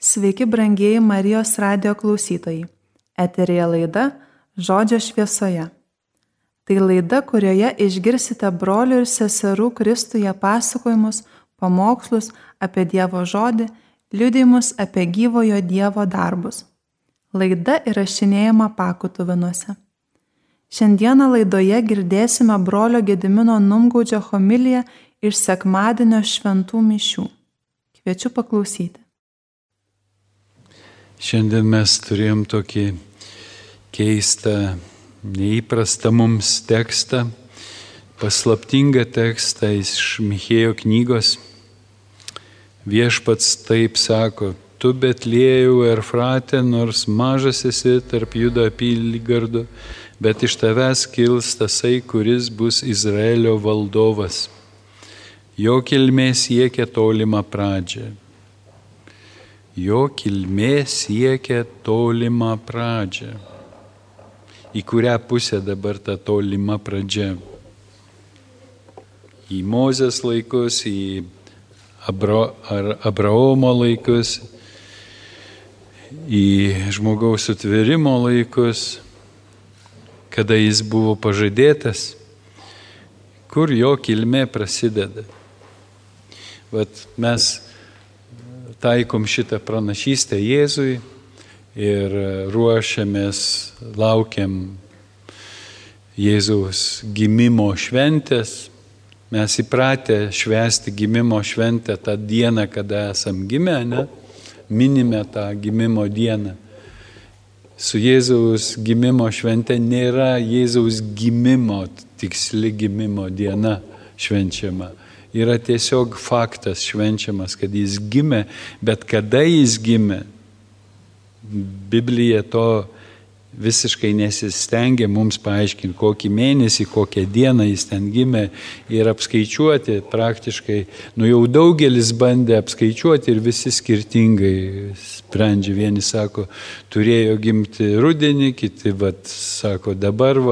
Sveiki, brangieji Marijos radijo klausytojai. Eteryje laida Žodžio šviesoje. Tai laida, kurioje išgirsite brolių ir seserų Kristuje pasakojimus, pamokslus apie Dievo žodį, liudijimus apie gyvojo Dievo darbus. Laida įrašinėjama Pakutuvinuose. Šiandieną laidoje girdėsime brolio Gedimino Numgaudžio homiliją iš sekmadienio šventų mišių. Kviečiu paklausyti. Šiandien mes turėjom tokį keistą, neįprastą mums tekstą, paslaptingą tekstą iš Michėjo knygos. Viešpats taip sako: tu Betliejau Efrate, nors mažas esi tarp Judo apygardų, bet iš tavęs kils tasai, kuris bus Izraelio valdovas. Jo kilmė siekia tolimą pradžią. Jo kilmė siekia tolimą pradžią. Į kurią pusę dabar ta tolima pradžia? Į Mozės laikus, į Abraomo laikus, į žmogaus sutvėrimo laikus, kada jis buvo pažadėtas, kur jo kilmė prasideda. Vat mes taikom šitą pranašystę Jėzui ir ruošiamės, laukiam Jėzaus gimimo šventės. Mes įpratę švęsti gimimo šventę tą dieną, kada esam gimę, ne? Minime tą gimimo dieną. Su Jėzaus gimimo švente nėra Jėzaus gimimo, tiksli gimimo diena švenčiama. Yra tiesiog faktas švenčiamas, kad jis gimė, bet kada jis gimė, Biblija to visiškai nesistengia mums paaiškinti, kokį mėnesį, kokią dieną jis ten gimė ir apskaičiuoti praktiškai. Jau daugelis bandė apskaičiuoti ir visi skirtingai sprendžia. Vieni sako, turėjo gimti rudenį, kiti sako, dabar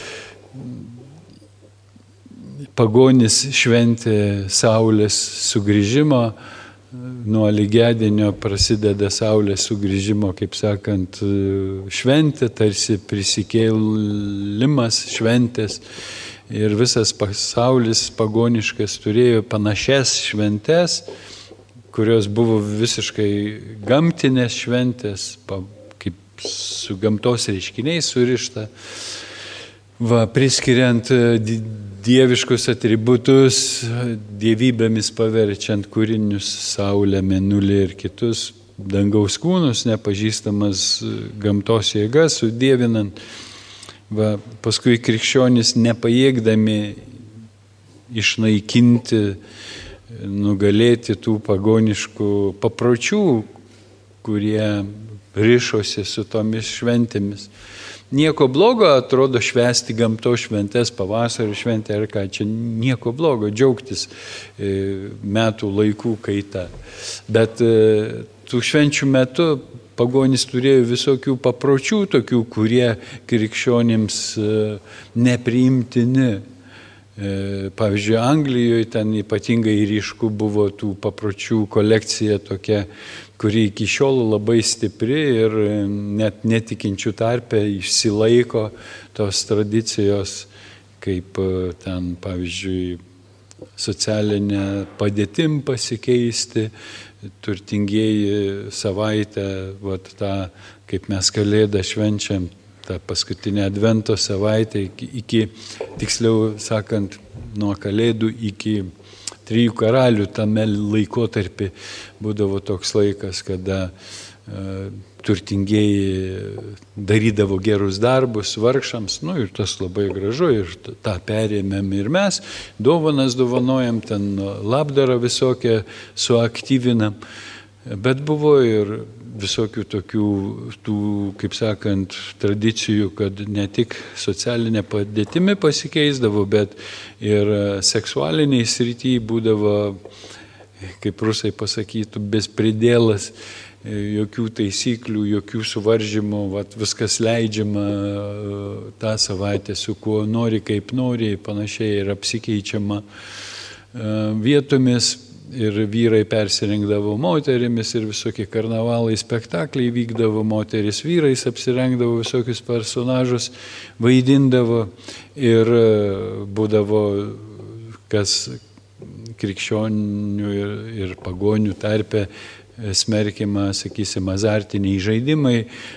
pagonis šventė Saulės sugrįžimo, nuo lygiadienio prasideda Saulės sugrįžimo, kaip sakant, šventė, tarsi prisikėlimas šventės. Ir visas pasaulis pagoniškas turėjo panašias šventės, kurios buvo visiškai gamtinės šventės, kaip su gamtos reiškiniais surišta. Priskiriant dieviškus atributus, dievybėmis paverčiant kūrinius, saulę, mėnulį ir kitus dangaus kūnus, nepažįstamas gamtos jėgas, sudievinant. Paskui krikščionys nepajėgdami išnaikinti, nugalėti tų pagoniškų papročių, kurie rišosi su tomis šventėmis. Nieko blogo atrodo švęsti gamtos šventės, pavasario šventę ar ką, čia nieko blogo, džiaugtis metų laikų kaita. Bet tų švenčių metu pagonys turėjo visokių papročių, tokių, kurie krikščionims nepriimtini. Pavyzdžiui, Anglijoje ten ypatingai ryšku buvo tų papročių kolekcija tokia, kuri iki šiol labai stipri ir net netikinčių tarpe išsilaiko tos tradicijos, kaip ten, pavyzdžiui, socialinė padėtim pasikeisti, turtingieji savaitę, tą, kaip mes Kalėdą švenčiam, tą paskutinę Advento savaitę, tiksliau sakant, nuo Kalėdų iki 3 karalių tame laikotarpį būdavo toks laikas, kada turtingieji darydavo gerus darbus vargšams, ir tas labai gražu, ir tą perėmėm ir mes, dovanas dovanojam, ten labdarą visokią suaktyvinam, bet buvo ir visokių tokių, kaip sakant, tradicijų, kad ne tik socialinė padėtimi pasikeisdavo, bet ir seksualiniai srityje būdavo, kaip rusai pasakytų, bespridėlas, jokių taisyklių, jokių suvaržymų, viskas leidžiama tą savaitę, su kuo nori, kaip nori, panašiai ir apsikeičiama vietomis. ir vyrai persirengdavo moterimis ir visokie karnavalai, spektakliai vykdavo, moteris vyrais apsirengdavo, visokius personažus vaidindavo ir būdavo kas krikščionių ir pagonių tarpe smerkiama, sakysim, azartiniai žaidimai,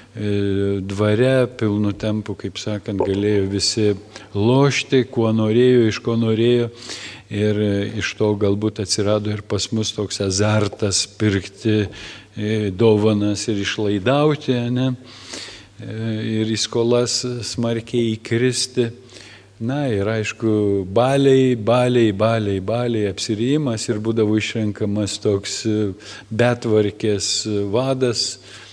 dvare pilnu tempu, kaip sakant, galėjo visi lošti, kuo norėjo, iš ko norėjo. Ir iš to galbūt atsirado ir pas mus toks azartas pirkti dovanas ir išlaidauti, ne? Ir į skolas smarkiai įkristi. Na ir aišku, baliai, apsirijimas ir būdavo išrenkamas toks betvarkės vadas,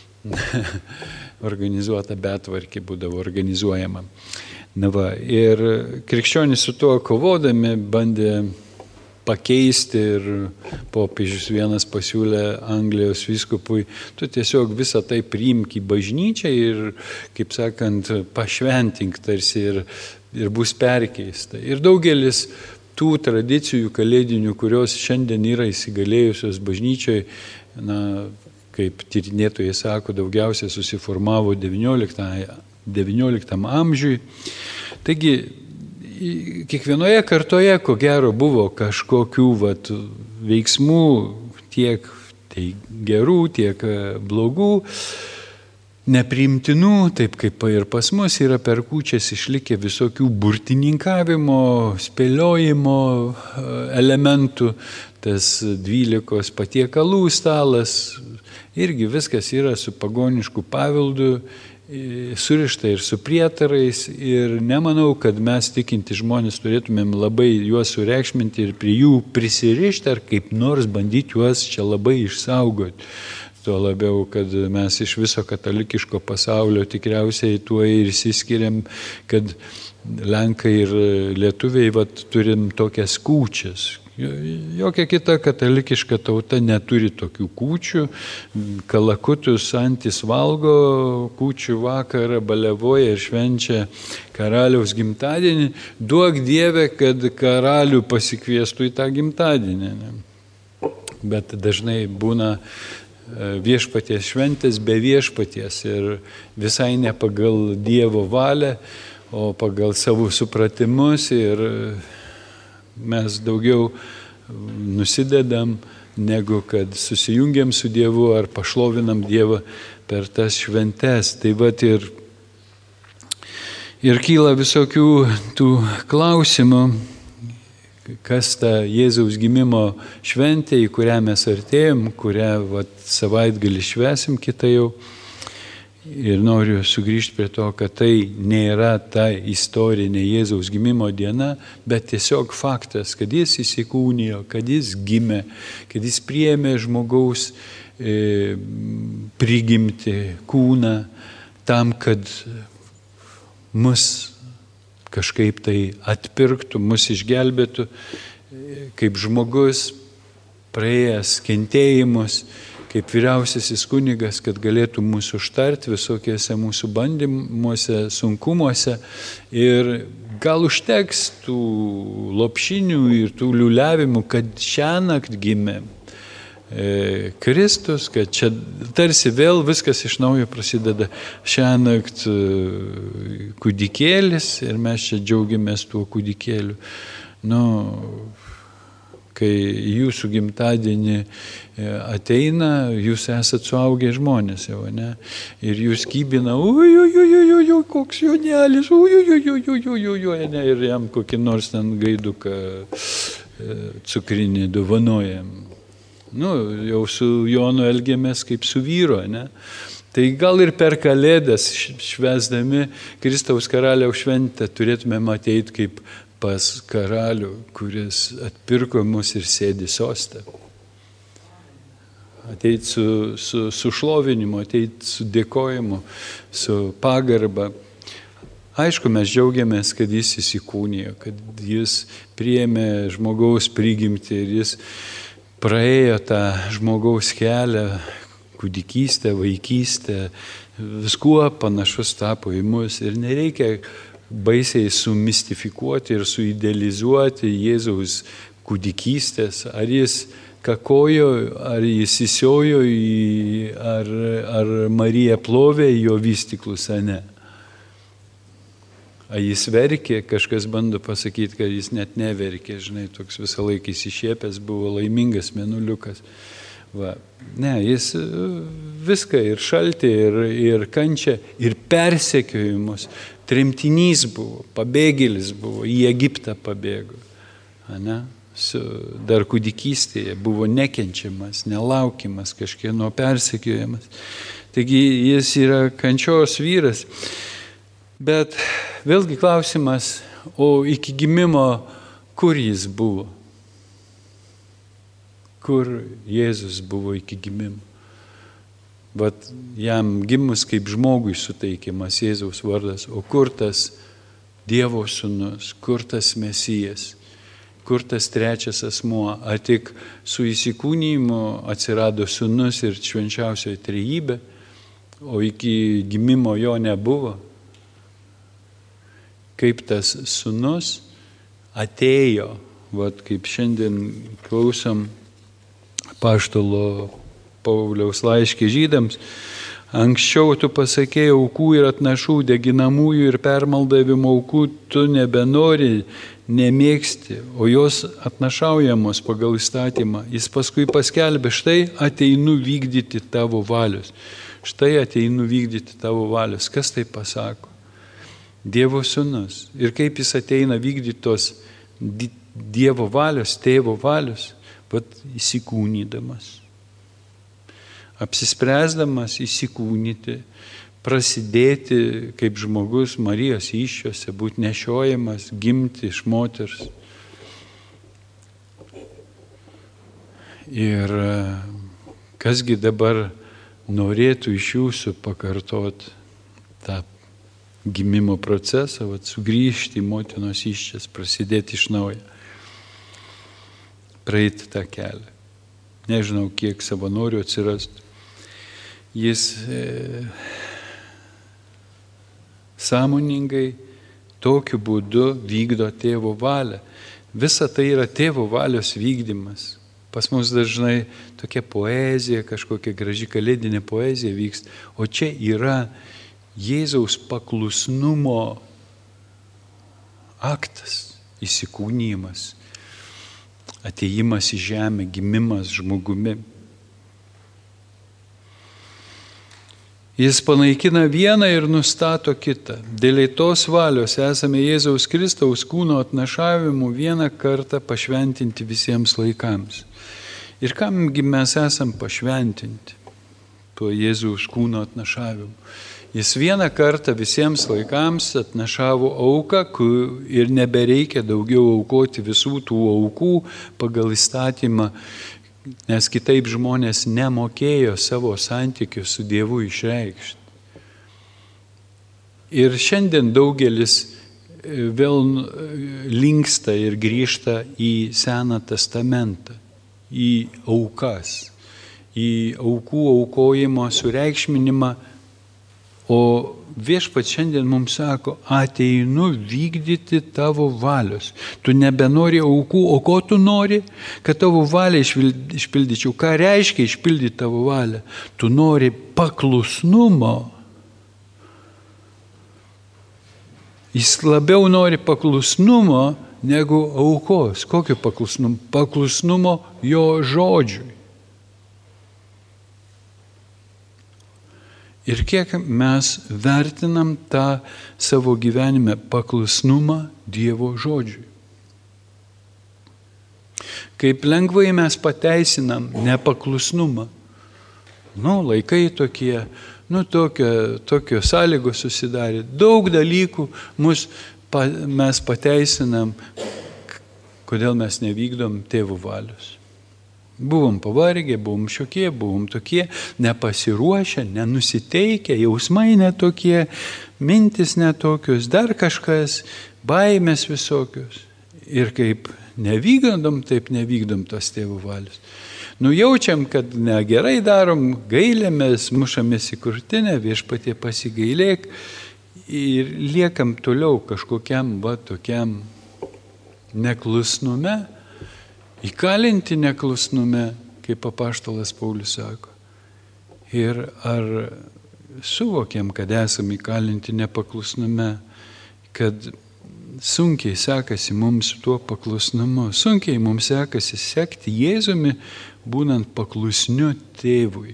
organizuota betvarkė būdavo organizuojama. Na va, ir krikščionys su tuo kovodami bandė pakeisti ir popiežius vienas pasiūlė Anglijos vyskupui, tu tiesiog visą tai priimk į bažnyčią ir, kaip sakant, pašventink tarsi ir bus perkeista. Ir daugelis tų tradicijų kalėdinių, kurios šiandien yra įsigalėjusios bažnyčioje, na, kaip tyrinėtojai sako, daugiausiai susiformavo XIX amžiui. Taigi, kiekvienoje kartoje, ko gero, buvo kažkokių veiksmų, tiek tai gerų, tiek blogų, nepriimtinų, taip kaip ir pas mus yra per kūčias išlikę visokių burtininkavimo, spėliojimo elementų, tas 12 patiekalų stalas, irgi viskas yra su pagonišku paveldu, surišta ir su prietarais ir nemanau, kad mes tikinti žmonės turėtumėm labai juos sureikšminti ir prie jų prisirišti ar kaip nors bandyti juos čia labai išsaugoti. Tuo labiau, kad mes iš viso katalikiško pasaulio tikriausiai tuo ir išsiskiriam, kad Lenkai ir lietuviai turim tokias kūčias. Jokia kita katalikiška tauta neturi tokių kūčių. Kalakutus antis valgo kūčių vakarą, baliavoja ir švenčia karaliaus gimtadienį. Duok Dieve, kad karalių pasikviestų į tą gimtadienį. Bet dažnai būna viešpaties šventės be viešpaties ir visai ne pagal Dievo valią, o pagal savo supratimus ir mes daugiau nusidedam, negu kad susijungiam su Dievu ar pašlovinam Dievą per tas šventes. Tai vat ir kyla visokių tų klausimų, kas ta Jėzaus gimimo šventė, į kurią mes artėjom, kurią savaitgalį švesim kitą jau. Ir noriu sugrįžti prie to, kad tai nėra ta istorinė Jėzaus gimimo diena, bet tiesiog faktas, kad jis įsikūnijo, kad jis gimė, kad jis priėmė žmogaus prigimti kūną tam, kad mus kažkaip tai atpirktų, mus išgelbėtų, kaip žmogus praėjęs kentėjimus, kaip vyriausiasis kunigas, kad galėtų mūsų užtarti visokiuose mūsų bandymuose, sunkumuose. Ir gal užteks tų lopšinių ir tų liuliavimų, kad šiąnakt gimė Kristus, kad čia tarsi vėl viskas iš naujo prasideda. Šiąnakt kūdikėlis ir mes čia džiaugiamės tuo kūdikėliu. Kai jūsų gimtadienį ateina, jūs esat suaugę žmonės jau, ne? Ir jūs kybina, oi, koks jaunelis, oi, ne? Ir jam kokį nors ten gaiduką cukrinį dovanojam. Jau su Jonu elgiamės kaip su vyru, ne? Tai gal ir per Kalėdas švęsdami Kristaus karaliaus šventę turėtume ateiti kaip pas karalių, kuris atpirko mus ir sėdi soste. Ateit su šlovinimu, ateit su dėkojimu, su pagarba. Aišku, mes džiaugiamės, kad jis įsikūnijo, kad jis priėmė žmogaus prigimtį ir jis praėjo tą žmogaus kelią, kūdikystę, vaikystę, viskuo panašus tapo į mus ir nereikia baisiai sumistifikuoti ir suidealizuoti Jėzaus kūdikystės, ar jis kakojo, ar jis įsiojo, ar Marija plovė jo vystyklus, ar ne. Ar jis verkė, kažkas bando pasakyti, kad jis net neverkė, žinai, toks visą laiką įsišiepęs buvo, laimingas mėnuliukas. Va. Ne, jis viską ir šaltį, ir kančią, ir persekiojimus. Tremtinys buvo, pabėgėlis buvo, į Egiptą pabėgo. Ne? Dar kūdikystėje buvo nekenčiamas, nelaukiamas, kažkieno persekiojimas. Taigi jis yra kančios vyras. Bet vėlgi klausimas, o iki gimimo kur jis buvo? Kur Jėzus buvo iki gimimo? Vat jam gimus kaip žmogui suteikiamas Jėzaus vardas, o kur tas Dievo sūnus, kur tas Mesijas, kur tas trečias asmuo, ar tik su įsikūnijimu atsirado sūnus ir švenčiausioji trejybė, o iki gimimo jo nebuvo? Kaip tas sūnus atėjo, vat kaip šiandien klausom apaštalo Pauliaus laiške Žydams, anksčiau tu pasakėjai aukų ir atnašų, deginamųjų ir permaldavimo aukų tu nebenori, nemėgsti, o jos atnašaujamos pagal įstatymą. Jis paskui paskelbė, štai ateinu vykdyti tavo valios. Štai ateinu vykdyti tavo valios. Kas tai pasako? Dievo sūnus. Ir kaip jis ateina vykdyti tos Dievo valios, tėvo valios, bet įsikūnydamas. Apsispręsdamas įsikūnyti, prasidėti kaip žmogus Marijos įsčiose, būti nešiojamas, gimti iš moters. Ir kasgi dabar norėtų iš jūsų pakartoti tą gimimo procesą, sugrįžti į motinos įsčias, prasidėti iš naujo, praeiti tą kelią. Nežinau, kiek savanorių atsirastų. Jis sąmoningai tokiu būdu vykdo tėvo valią. Visa tai yra tėvo valios vykdymas. Pas mus dažnai tokia poezija, kažkokia graži kalėdinė poezija vyksta, o čia yra Jėzaus paklusnumo aktas, įsikūnijimas, atėjimas į žemę, gimimas žmogumi. Jis panaikina vieną ir nustato kitą. Dėl tos valios esame Jėzaus Kristaus kūno atnašavimu vieną kartą pašventinti visiems laikams. Ir kamgi mes esam pašventinti tuo Jėzaus kūno atnašavimu? Jis vieną kartą visiems laikams atnašavo auką ir nebereikia daugiau aukoti visų tų aukų pagal įstatymą, nes kitaip žmonės nemokėjo savo santykių su Dievu išreikšti. Ir šiandien daugelis vėl linksta ir grįžta į Seną testamentą, į aukas, į aukų aukojimo sureikšminimą. O Viešpats šiandien mums sako, ateinu vykdyti tavo valios. Tu nebenori aukų, o ko tu nori? Kad tavo valią išpildyčiau. Ką reiškia išpildyti tavo valią? Tu nori paklusnumo. Jis labiau nori paklusnumo negu aukos. Kokio paklusnumo? Paklusnumo jo žodžiui. Ir kiek mes vertinam tą savo gyvenime paklusnumą Dievo žodžiui. Kaip lengvai mes pateisinam nepaklusnumą. Laikai tokie, tokios sąlygos susidarė. Daug dalykų mes pateisinam, kodėl mes nevykdom tėvo valios. Buvom pavargę, buvom šiokie, buvom tokie, nepasiruošę, nenusiteikę, jausmai netokie, mintis netokios, dar kažkas, baimės visokios. Ir kaip nevykdom, taip nevykdom tos tėvo valios. Jaučiam, kad negerai darom, gailėmės, mušamės į krūtinę, Viešpatie pasigailėk ir liekam toliau kažkokiam tokiam neklusnume. įkalinti neklusnume, kaip apaštalas Paulius sako. Ir ar suvokiam, kad esame įkalinti nepaklusnume, kad sunkiai sekasi mums tuo paklusnumu, sunkiai mums sekasi sekti Jėzumi, būnant paklusniu tėvui.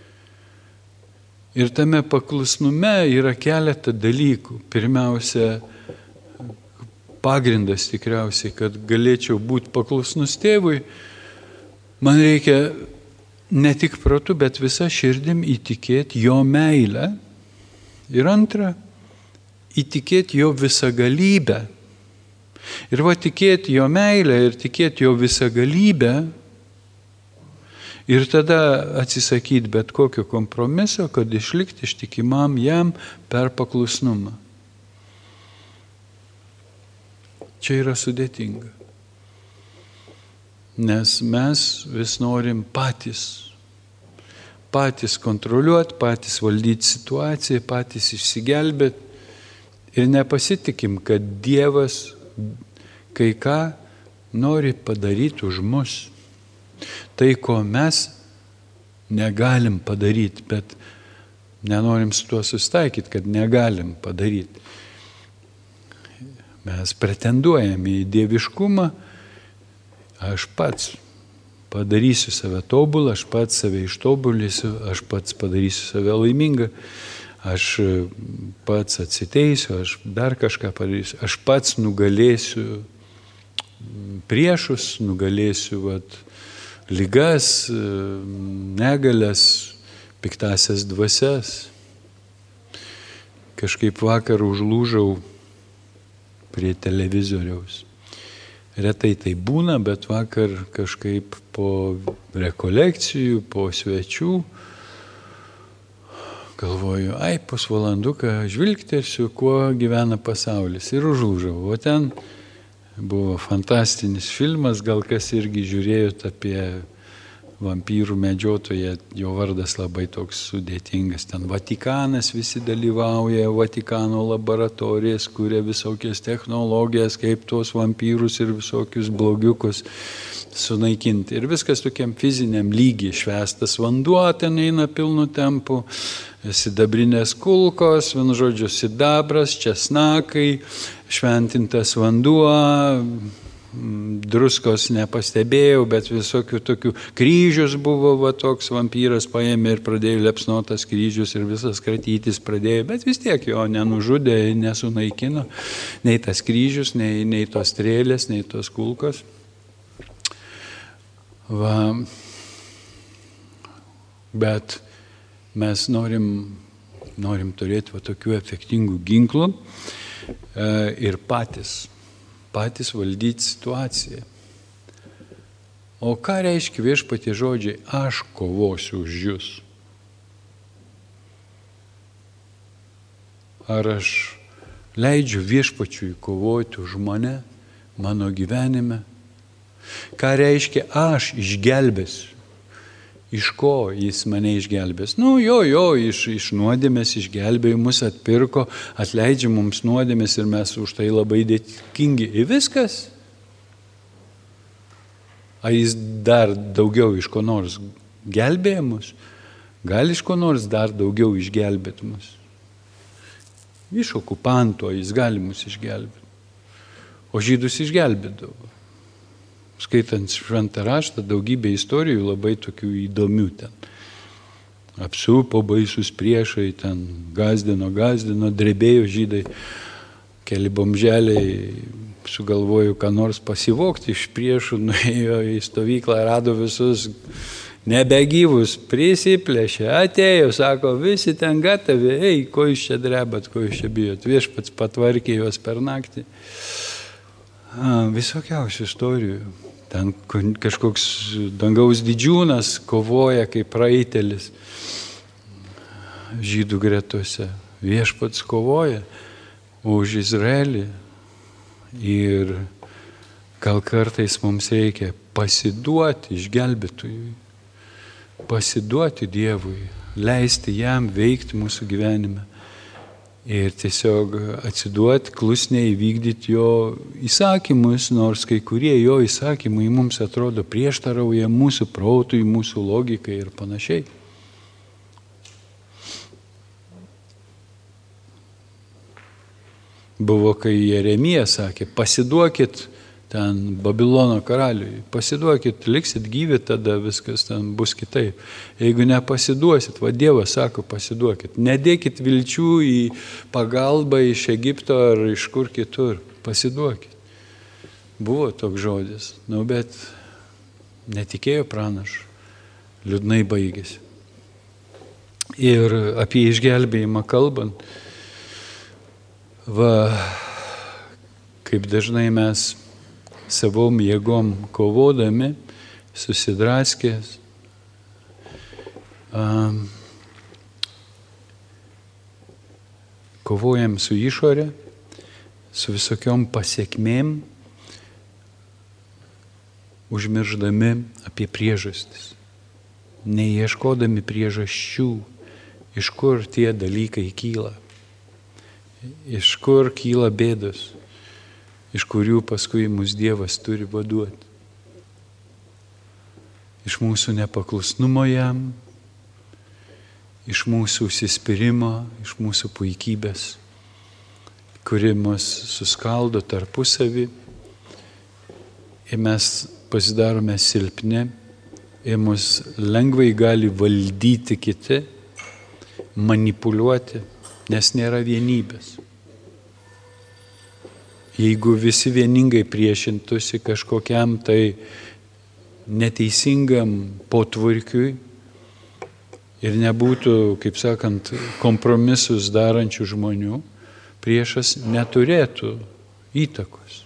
Ir tame paklusnume yra keletą dalykų. Pirmiausia, pagrindas tikriausiai, kad galėčiau būti paklusnus tėvui, man reikia ne tik protu, bet visa širdim įtikėti jo meilę. Ir antra, įtikėti jo visagalybę. Ir va tikėti jo meilę ir tikėti jo visagalybę. Ir tada atsisakyti bet kokio kompromiso, kad išlikti ištikimam jam per paklusnumą. Čia yra sudėtinga. Nes mes vis norim patys kontroliuoti, patys valdyti situaciją, patys išsigelbėti ir nepasitikim, kad Dievas kai ką nori padaryti už mus. Tai, ko mes negalim padaryti, bet nenorim su tuo susitaikyti, kad negalim padaryti. Mes pretenduojame į dieviškumą, aš pats padarysiu save tobulą, aš pats save ištobulysiu, aš pats padarysiu save laimingą, aš pats atsiteisiu, aš dar kažką padarysiu, aš pats nugalėsiu priešus, nugalėsiu ligas, negalias, piktasias dvasias. Kažkaip vakar užlūžau prie televizoriaus. Retai tai būna, bet vakar kažkaip po rekolekcijų, po svečių, galvoju, pusvalanduką žvilgtersiu, kuo gyvena pasaulis. Ir užlūžau. O ten buvo fantastinis filmas, gal kas irgi žiūrėjot apie vampyrų medžiotoją, jo vardas labai toks sudėtingas. Ten Vatikanas visi dalyvauja, Vatikano laboratorijas, kuria visokias technologijas, kaip tuos vampyrus ir visokius blogiukus sunaikinti. Ir viskas tokiam fiziniam lygiai, švestas vanduo ten eina pilnu tempu, sidabrinės kulkos, vienu žodžiu, sidabras, česnakai, šventintas vanduo, druskos nepastebėjau, bet visokių tokių kryžius buvo, toks vampyras paėmė ir pradėjo lepsnotas kryžius ir visas kratytis pradėjo, bet vis tiek jo nenužudė, nesunaikino, nei tas kryžius, nei tos strėlės, nei tos kulkos. Bet mes norim turėti tokių efektingų ginklų ir patys valdyti situaciją. O ką reiškia viešpatie žodžiai, aš kovosiu už jus? Ar aš leidžiu viešpačiui kovoti už mane, mano gyvenime? Ką reiškia, aš išgelbėsiu? Iš ko jis mane išgelbės? Iš nuodėmės išgelbėjo, mus atpirko, atleidžia mums nuodėmės ir mes už tai labai dėkingi. Ir viskas. Ar jis dar daugiau iš ko nors gelbėja mus? Gal iš ko nors dar daugiau išgelbėti mus? Iš okupanto jis gali mus išgelbėti. O žydus išgelbėdavo. Skaitant šventą raštą, daugybė istorijų labai tokių įdomių ten. Apsupo baisus priešai, ten gazdino, drebėjo žydai, keli bomželiai sugalvojo, ką nors pasivokti iš priešų, nuėjo į stovyklą, rado visus nebegyvus, prisiplėšė, atėjo, sako, visi ten gatavi, ko jūs čia drebat, ko jūs čia bijot, viešpats patvarkė juos per naktį. Visokiausių istorijų. Ten kažkoks dangaus didžiūnas kovoja kaip praeitelis žydų gretose. Viešpats kovoja už Izraelį. Ir gal kartais mums reikia pasiduoti išgelbėtojui, pasiduoti Dievui, leisti jam veikti mūsų gyvenime. ir tiesiog atsiduoti, klusniai vykdyti jo įsakymus, nors kai kurie jo įsakymai mums atrodo prieštarauja mūsų protui, mūsų logikai ir panašiai. Buvo, kai Jeremija sakė, pasiduokit ten Babilono karaliui, pasiduokit, liksit gyvi, tada viskas ten bus kitaip. Jeigu nepasiduosit, va Dievas sako, pasiduokit, nedėkit vilčių į pagalbą iš Egipto ar iš kur kitur, pasiduokit. Buvo toks žodis, bet netikėjo pranašu, liūdnai baigėsi. Ir apie išgelbėjimą kalbant, kaip dažnai mes savom jėgom kovodami, susidraskės, kovojam su išorė, su visokiom pasiekmėm, užmirždami apie priežastis, neieškodami priežasčių, iš kur tie dalykai kyla. Iš kur kyla bėdos, iš kurių paskui mus Dievas turi vaduoti. Iš mūsų nepaklusnumo jam, iš mūsų užsispyrimo, iš mūsų puikybės, kuri mus suskaldo tarpusavį ir mes pasidarome silpni ir mus lengvai gali valdyti kiti, manipuliuoti, nes nėra vienybės. Jeigu visi vieningai priešintųsi kažkokiam tai neteisingam potvarkiui ir nebūtų, kaip sakant, kompromisus darančių žmonių, priešas neturėtų įtakos.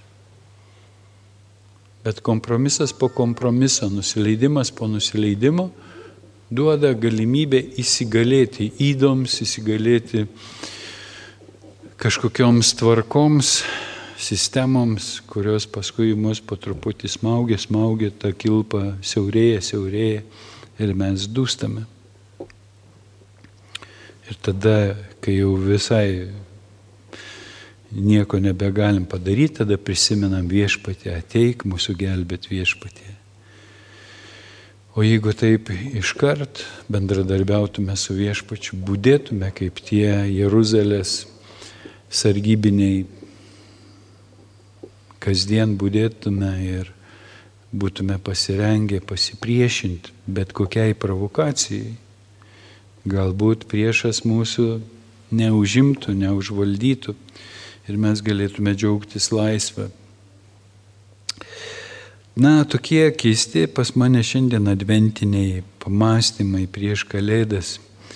Bet kompromisas po kompromiso, nusileidimas po nusileidimo duoda galimybę įsigalėti ydoms, įsigalėti kažkokioms tvarkoms, sistemoms, kurios paskui mus po truputį smaugia, ta kilpa siaurėja ir mes dūstame. Ir tada, kai jau visai nieko nebegalim padaryti, tada prisimenam Viešpatį, ateik mūsų gelbėt Viešpatį. O jeigu taip iškart bendradarbiautume su Viešpačiu, budėtume kaip tie Jeruzalės sargybiniai, kasdien budėtume ir būtume pasirengę pasipriešinti bet kokiai provokacijai, galbūt priešas mūsų neužimtų, neužvaldytų ir mes galėtume džiaugtis laisvę. Tokie keisti pas mane šiandien adventiniai pamąstymai prieš Kalėdas.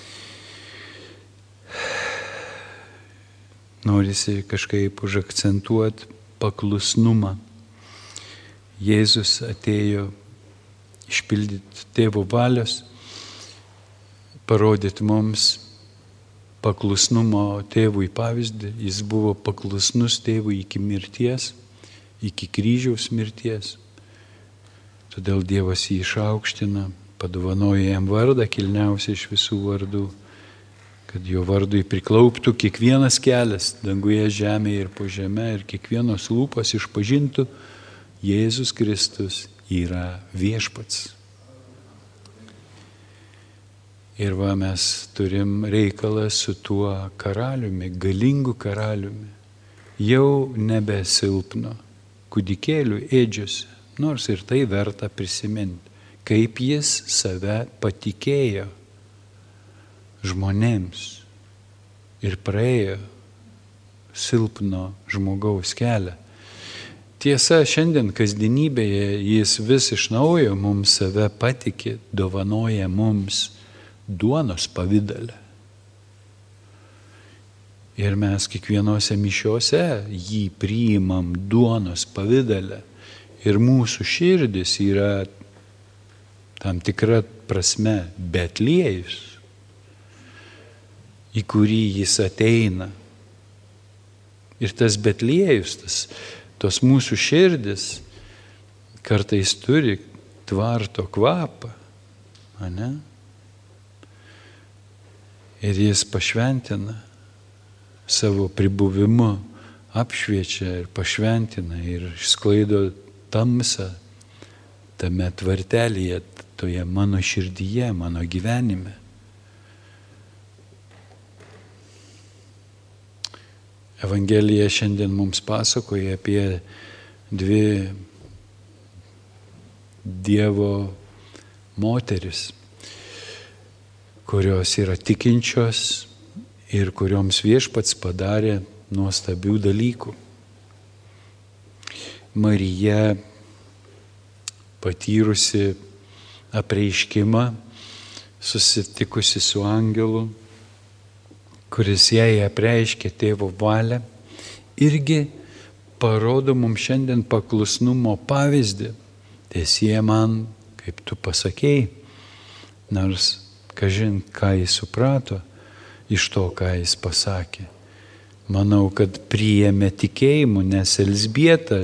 Norisi kažkaip užakcentuoti paklusnumą. Jėzus atėjo išpildyti tėvo valios, parodyti mums paklusnumo tėvui pavyzdį. Jis buvo paklusnus tėvui iki mirties, iki kryžiaus mirties. Todėl Dievas jį išaukština, padovanoja jam vardą, kilniausią iš visų vardų, kad jo vardui priklauptų kiekvienas kelias danguje, žemėje ir po žeme ir kiekvienos lūpos išpažintų, Jėzus Kristus yra Viešpats. Ir mes turim reikalą su tuo karaliumi, galingu karaliumi, jau nebesilpno, kūdikėlių ėdžiuose. Nors ir tai verta prisiminti, kaip jis save patikėjo žmonėms ir praėjo silpno žmogaus kelią. Tiesa, šiandien kasdienybėje jis vis iš naujo mums save patikė, dovanoja mums duonos pavidale. Ir mes kiekvienose mišiose jį priimam duonos pavidale. Ir mūsų širdis yra tam tikra prasme Betliejus, į kurį jis ateina. Ir tas Betliejus, tos mūsų širdis kartais turi tvarto kvapą, ane? Ir jis pašventina savo pribuvimu apšviečia ir pašventina ir išsklaido tamsą tame tvartelyje, toje mano širdyje, mano gyvenime. Evangelija šiandien mums pasakoja apie dvi Dievo moteris, kurios yra tikinčios ir kurioms Viešpats padarė nuostabių dalykų. Marija, patyrusi apreiškimą, susitikusi su angelu, kuris jai apreiškė tėvo valią, irgi parodo mums šiandien paklusnumo pavyzdį. Tiesie man, kaip tu pasakėjai, nors kažin ką jis suprato iš to, ką jis pasakė. Manau, kad priėmė tikėjimu, nes Elzbieta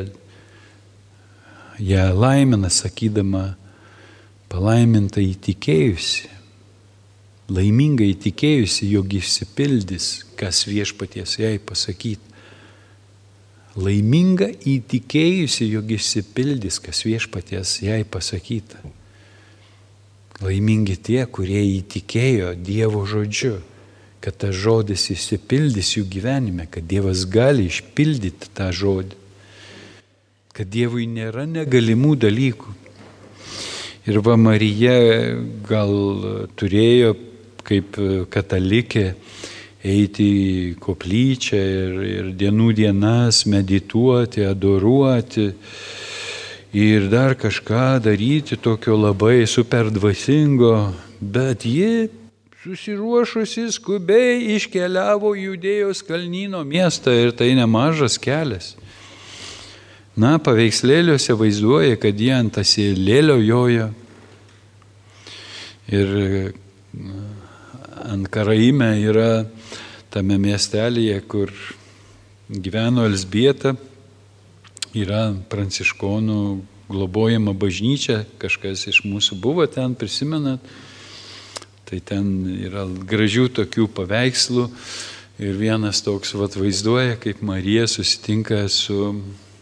ją laimina, sakydama, palaiminta įtikėjusi, laiminga įtikėjusi, jog išsipildys, kas Viešpaties jai pasakyta. Laiminga įtikėjusi, jog išsipildys, kas Viešpaties jai pasakyta. Laimingi tie, kurie įtikėjo Dievo žodžiu, kad tas žodis išsipildys jų gyvenime, kad Dievas gali išpildyti tą žodį, kad Dievui nėra negalimų dalykų. Ir va Marija gal turėjo kaip katalikė eiti į koplyčią ir dienų dienas medituoti, adoruoti ir dar kažką daryti tokio labai super dvasingo, bet ji susiruošusi skubiai iškeliavo į Judėjos kalnyno miestą ir tai nemažas kelias. Na, paveikslėliuose vaizduoja, kad jie ant asėlėlio jojo ir ant Karaime yra tame miestelėje, kur gyveno Elzbieta, yra pranciškonų globojama bažnyčia, kažkas iš mūsų buvo ten, prisimenat, tai ten yra gražių tokių paveikslų ir vienas toks vaizduoja, kaip Marija susitinka su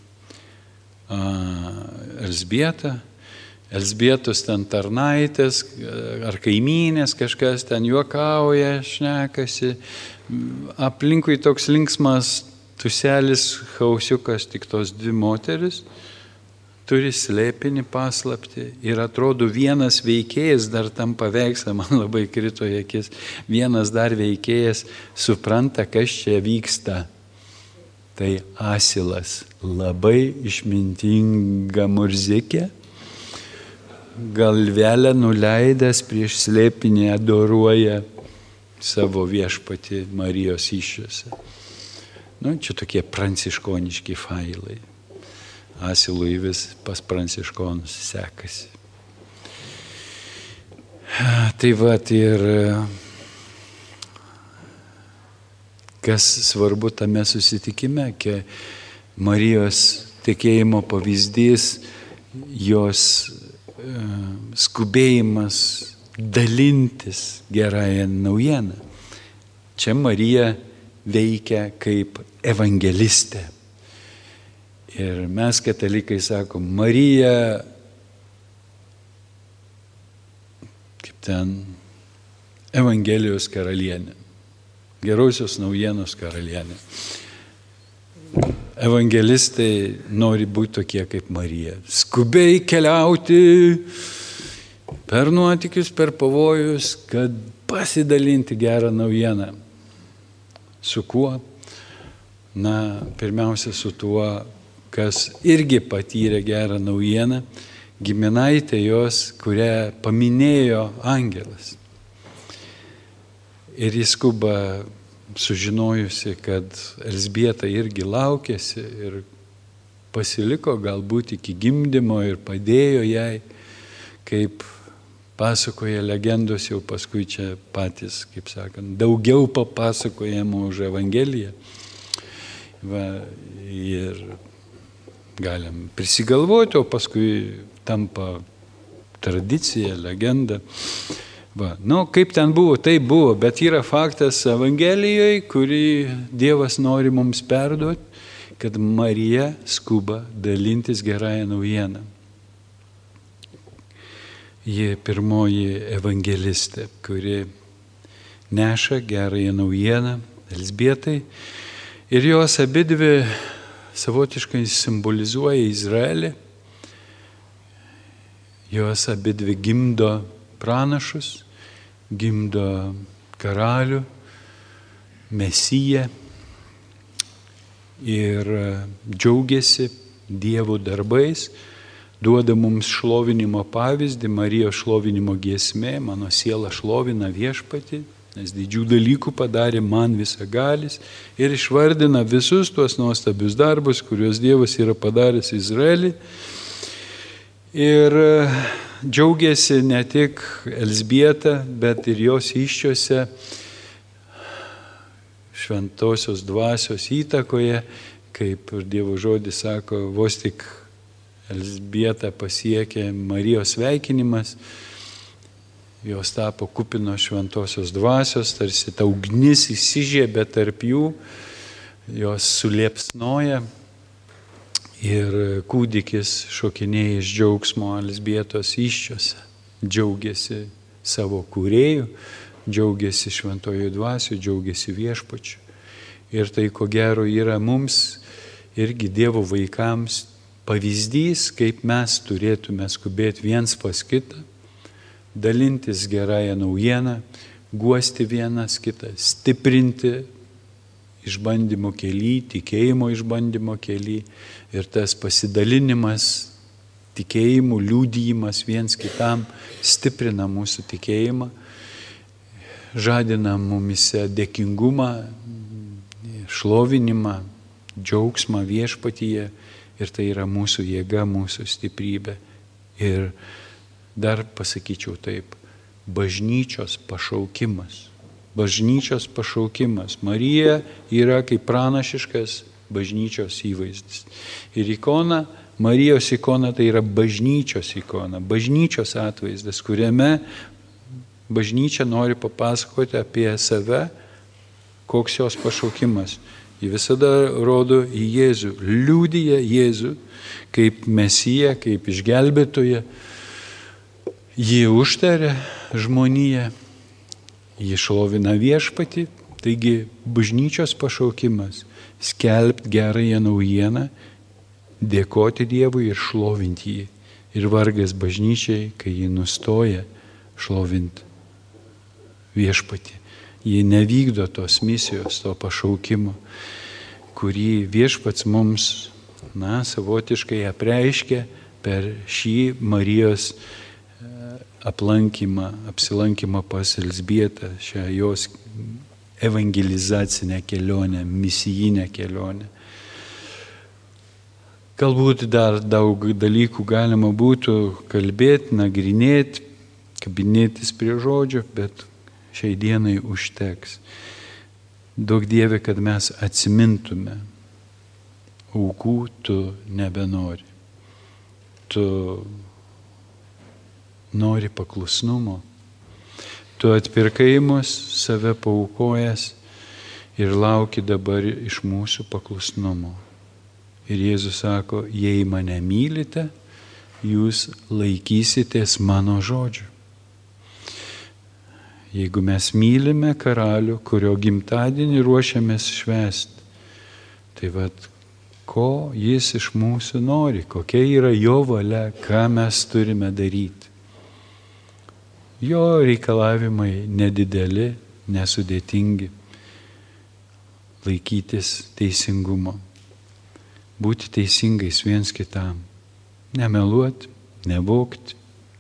Elzbieta. Elzbietos ten tarnaitės ar kaimynės, kažkas ten juokauja, šnekasi. Aplinkui toks linksmas tuselis, hausiukas, tik tos dvi moteris turi slėpinį paslaptį ir atrodo vienas veikėjas dar tam paveikslą, man labai krito į akis, vienas dar veikėjas supranta, kas čia vyksta. Tai asilas, labai išmintinga murzikė, galvelę nuleidęs prieš slėpinį adoruoja savo Viešpatį Marijos įsčiose. Nu, čia tokie pranciškoniški failai. Asilui vis pas pranciškonus sekasi. Tai va, ir kas svarbu tame susitikime, kai Marijos tikėjimo pavyzdys, jos skubėjimas dalintis gerąją naujieną. Čia Marija veikia kaip evangelistė. Ir mes katalikai sakom, Marija, kaip ten, Evangelijos karalienė, gerosios naujienos karalienė. Evangelistai nori būti tokie kaip Marija. Skubiai keliauti per nuotykius, per pavojus, kad pasidalinti gerą naujieną. Su kuo? Na, pirmiausia, su tuo, kas irgi patyrė gerą naujieną, giminaitė jos, kurią paminėjo angelas. Ir jis skuba, sužinojusi, kad Elzbieta irgi laukėsi ir pasiliko galbūt iki gimdymo ir padėjo jai, kaip pasakoja legendos, jau paskui čia patys, kaip sakant, daugiau papasakojama už Evangeliją. Va, ir galim prisigalvoti, o paskui tampa tradicija, legenda. Va. Kaip ten buvo, tai buvo, bet yra faktas Evangelijoje, kurį Dievas nori mums perduoti, kad Marija skuba dalintis gerąją naujieną. Ji pirmoji evangelistė, kuri neša gerąją naujieną Elzbietai. Ir jos abidvi savotiškai simbolizuoja Izraelį. Jos abidvi gimdo pranašus, gimdo karalių, Mesiją ir džiaugiasi Dievo darbais, duoda mums šlovinimo pavyzdį, Marijos šlovinimo giesmė, mano siela šlovina Viešpatį, nes didžių dalykų padarė man visagalis ir išvardina visus tuos nuostabius darbus, kuriuos Dievas yra padaręs Izraelį. Ir džiaugiasi ne tik Elzbieta, bet ir jos įsčiose šventosios dvasios įtakoje, kaip ir Dievo žodis sako, vos tik Elzbieta pasiekė Marijos sveikinimas, jos tapo kupino šventosios dvasios, tarsi ta ugnis įsižiebė tarp jų, jos suliepsnoja ir kūdikis šokinėja iš džiaugsmo Elzbietos įsčiose, džiaugiasi savo kūrėju, džiaugiasi šventojų dvasių, džiaugiasi Viešpačiu. Ir tai, ko gero, yra mums irgi Dievo vaikams pavyzdys, kaip mes turėtume skubėti viens pas kitą, dalintis gerąją naujieną, guosti vienas kitą, stiprinti išbandymo kely, tikėjimo išbandymo kely. Ir tas pasidalinimas, tikėjimų, liudijimas viens kitam stiprina mūsų tikėjimą, žadina mumise dėkingumą, šlovinimą, džiaugsmą Viešpatyje ir tai yra mūsų jėga, mūsų stiprybė. Ir dar pasakyčiau taip, bažnyčios pašaukimas. Bažnyčios pašaukimas. Marija yra kaip pranašiškas bažnyčios įvaizdis. Ir ikona, Marijos ikona tai yra bažnyčios ikona, bažnyčios atvaizdas, kuriame bažnyčia nori papasakoti apie save, koks jos pašaukimas. Ji visada rodo į Jėzų, liudija Jėzų kaip Mesiją, kaip išgelbėtoją. Ji užtaria žmoniją, ji šlovina Viešpatį, taigi bažnyčios pašaukimas – skelbti gerąją naujieną, dėkoti Dievui ir šlovinti jį. Ir vargas bažnyčiai, kai ji nustoja šlovinti Viešpatį. Ji nevykdo tos misijos, to pašaukimo, kurį Viešpats mums, savotiškai apreiškia per šį Marijos apsilankymą pas Elzbietą, šią jos evangelizacinę kelionę, misijinę kelionę. Galbūt dar daug dalykų galima būtų kalbėti, nagrinėti, kabinėtis prie žodžio, bet šiai dienai užteks. Duok Dieve, kad mes atsimintume, aukų tu nebenori. Tu nori paklusnumo. Tu atpirkai mus, save paaukojęs ir lauki dabar iš mūsų paklusnumo. Ir Jėzus sako, jei mane mylite, jūs laikysitės mano žodžių. Jeigu mes mylime karalių, kurio gimtadienį ruošiamės švęsti, tai ko jis iš mūsų nori, kokia yra jo valia, ką mes turime daryti. Jo reikalavimai nedideli, nesudėtingi, laikytis teisingumo, būti teisingais viens kitam, nemeluoti, nevogti,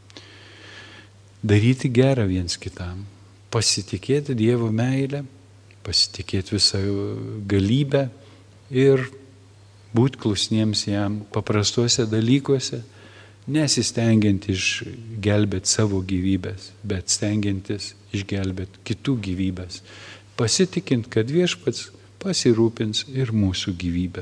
daryti gerą viens kitam, pasitikėti Dievo meilę, pasitikėti visą galybę ir būti klusniems jam paprastuose dalykuose, nesistengiant išgelbėti savo gyvybės, bet stengiantis išgelbėti kitų gyvybės, pasitikint, kad Viešpats pasirūpins ir mūsų gyvybę.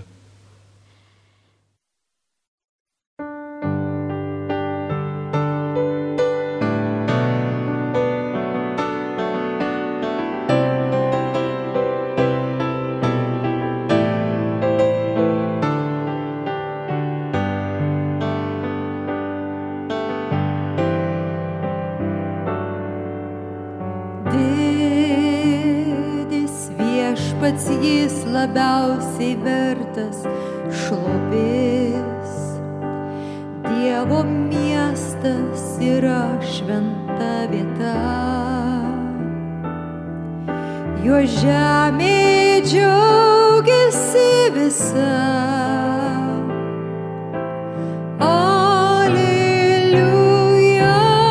viešpats jis labiausiai vertas šlovės. Dievo miestas yra šventa vieta, jo žemė džiaugiasi visa. Aleliuja,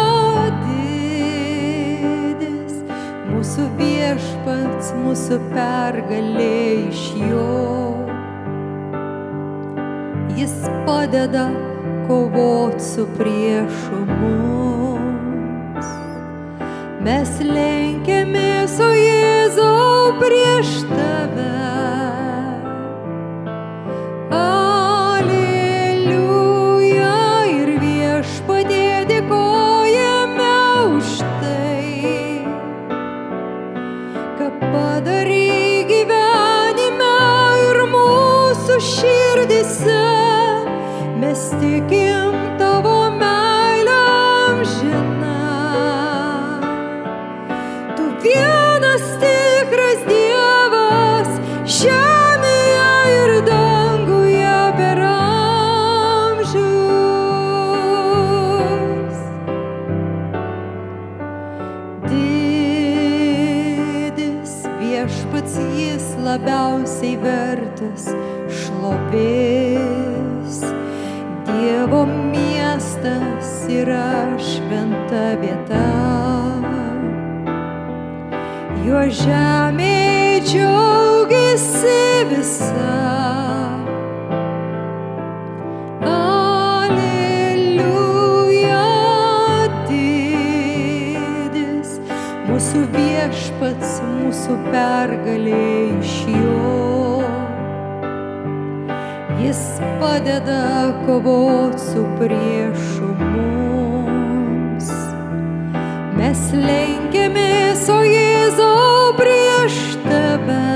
didis mūsų viešpats, mūsų pergalė iš jo. Jis padeda kovot su priešu mums. Mes lenkiamės, o Jėzau, prieš tave. Aleliuja, ir viešpatie dėkojame už tai, ką padarei gyvenime ir mūsų širdyse. Mes tikim tavo meilę amžiną. Tu vienas tikras Dievas, žemėje ir danguje per amžius. Didis viešpats jis labiausiai vertas šlovės. Dievo miestas yra šventa vieta, jo žemė džiaugiasi visa. Aleliuja, didis mūsų viešpats, mūsų pergalė iš jo. Jis padeda kovot su priešu mums. Mes lenkiamės, o Jėzau, prieš tave.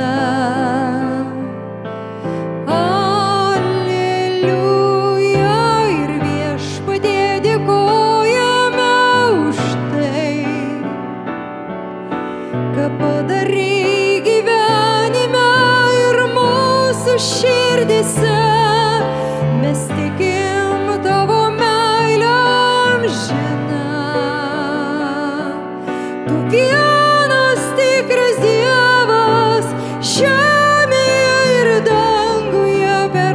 Aleliuja, ir viešpatie dėkojame už tai, ką padarei gyvenime ir mūsų širdyse. Mes tikim tavo meilę amžiną. Tu vienas tikras Dievas, žemėje ir danguje per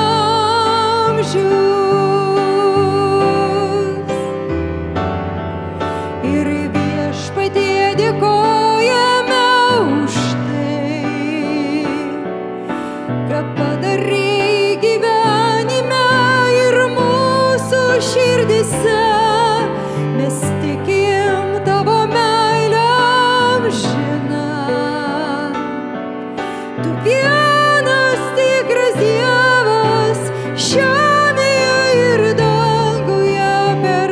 amžius. Ir viešpatie dėkojame už tai, ką padarei gyvenime ir mūsų širdyse. Mes tikim tavo meilę amžiną. Tu vienas tikras Dievas, žemėje ir danguje per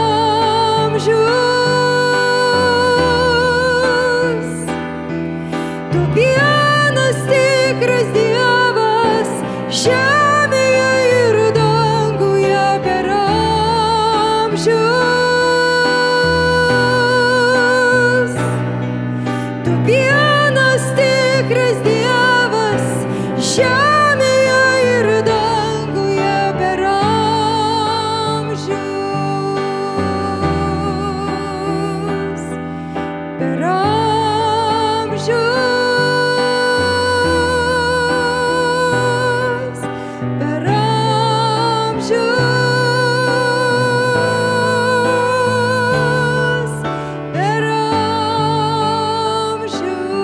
amžius. Tu vienas tikras Dievas, žemėje ir danguje per amžius. Tu vienas tikras Dievas, žemėje ir danguje per amžius. Per amžius. Per amžius. Per amžius.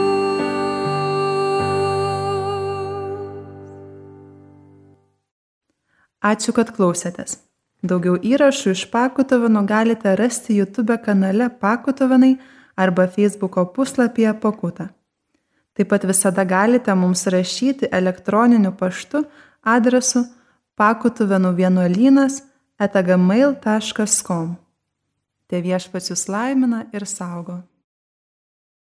Ačiū, kad klausėtės. Daugiau įrašų iš Pakutovino galite rasti YouTube kanale Pakutovinai arba Facebooko puslapyje Pakuta. Taip pat visada galite mums rašyti elektroniniu paštu adresu pakutuvinuvienuolynas@gmail.com. Te viešpats jus laimina ir saugo.